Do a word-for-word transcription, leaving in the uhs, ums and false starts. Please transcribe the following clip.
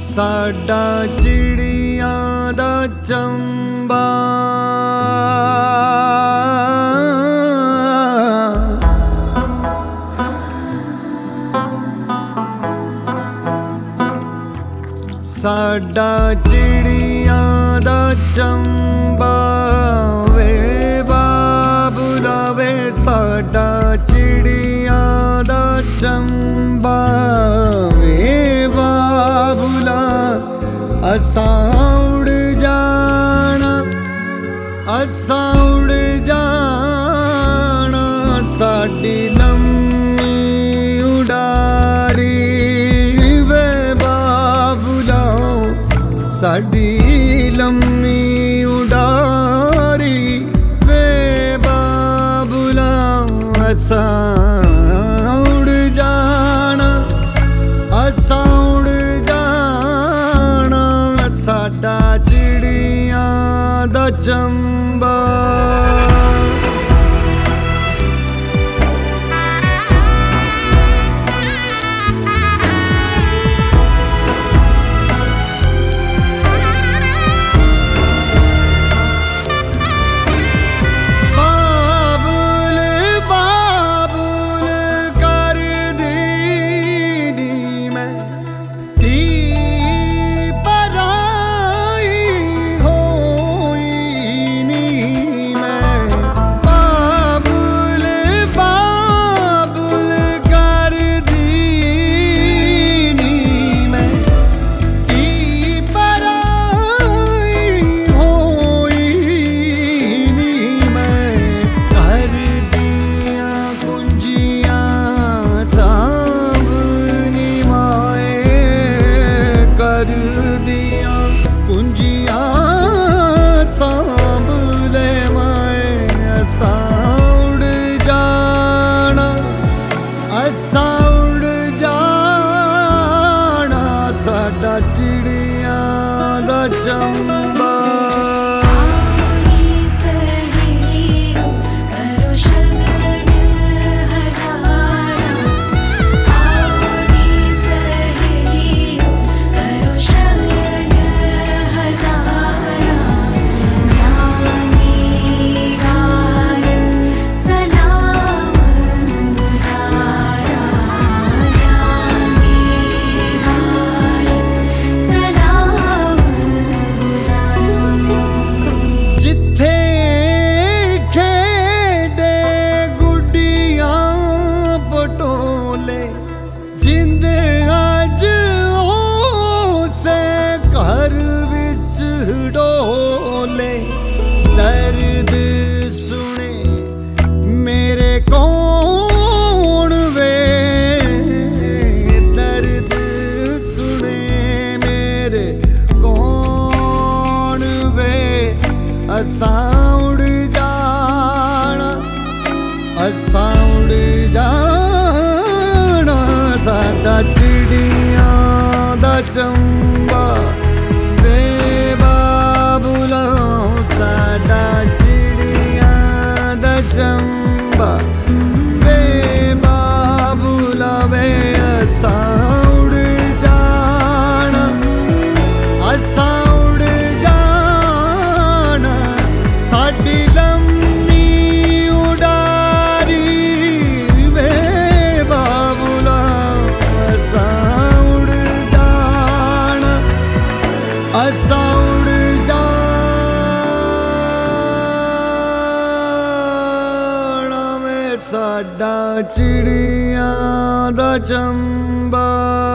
साडा चिड़ियां दा चंबा साडा चिड़ियां दा चंबा वे बाबुला वे साडा चिड़ियां दा चंबा वे बाबुला असां उड़ जाना असां उड़ जाना साडी लम्मी उड़ारी वे बाबुला साडी लम्मी उड़ारी वे बाबुला असां उड़ जाना असां उड़ जाना साडा चिड़ियां दा चंबा साडा चिड़ियां दा चंबा दर्द सुने मेरे कौन वे दर्द सुने मेरे कौन वे असां उड़ जाना असां उड़ जाना साडा चिड़ियां दा चंबा वे बाबुला साडा चिड़ियां दा चंबा वे बाबुला वे असां उड़ जाना असां उड़ जाना साडी लम्मी उड़ारी वे बाबुला असां उड़ जाना असां उड़ साडा चिड़ियां दा चंबा।